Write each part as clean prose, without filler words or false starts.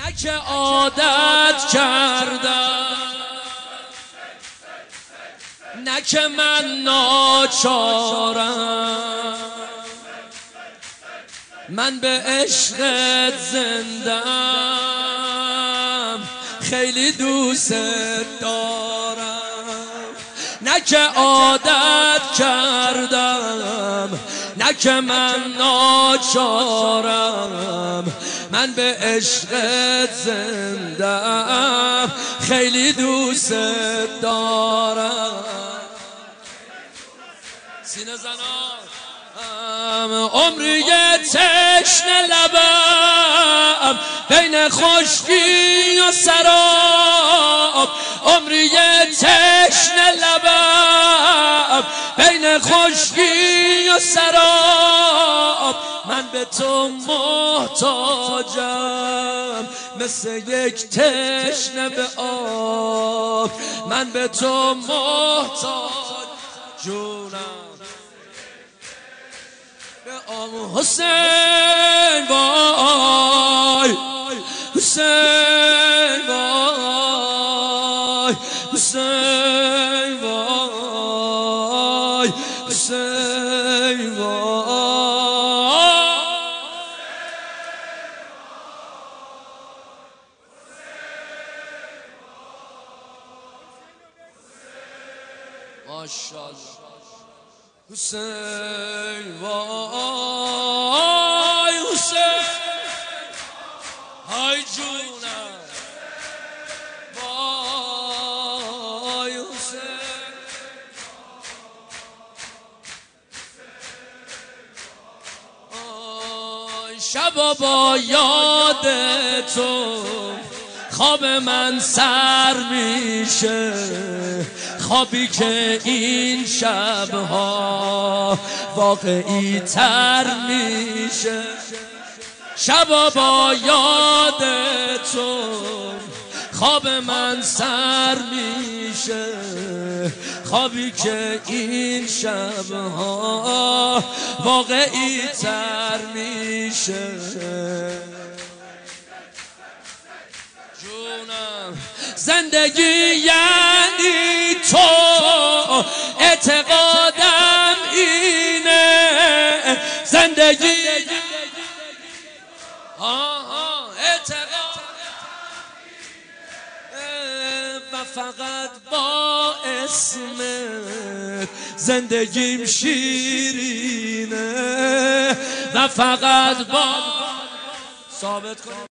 نه که عادت کردم، نه که من ناچارم، من به عشقت زندم، خیلی دوست دارم. نه که عادت کردم، نه که من ناچارم، من به عشقت زندم، خیلی دوست دارم. سینه زنان عمری تشنه لبم بین خشکی و سراب، عمری تشنه لبم بین خشکی و سراب، من به تو محتاجم مثل یک تشنه به آب، من به تو محتاج جونم حسین وای، حسین وای، حسین وای، حسین وای. ماشاءالله حسین وای، حسین های جونم وای، حسین شبا با یاد تو خواب من سر میشه، خوابی که این شبها واقعی تر میشه. شبا با یاد تو خواب من سر میشه، خوابی که این شبها واقعی تر میشه. جونم زندگی یعنی تو، اعتقادم اینه، زندگی اعتقادم اینه، و فقط با اسمت زندگیم شیرینه، و فقط با ثابت کنم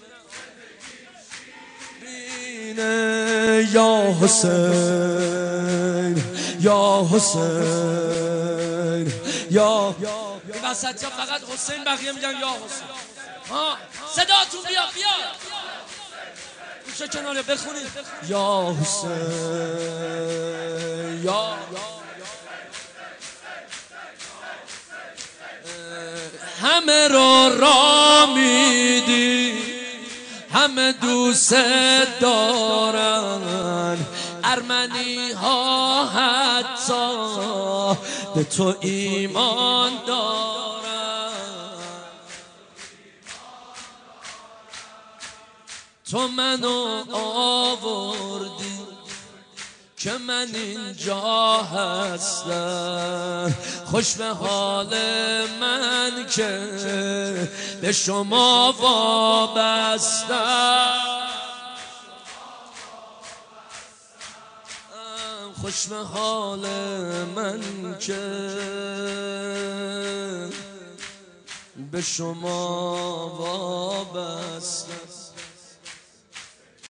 یا حسین، یا حسین، یا این وسط ها فقط حسین، بقیه میگن یا حسین. صداتون بیا بیا گوشه کناره بخونید یا حسین، یا همه رو را میدی، همه دوست دارن، ارمنی ها حتی به تو ایمان دارن. تو منو آوردی که من اینجا هستم، خوش به حال من که به شما وابستم، خوش به حال من که به شما وابستم.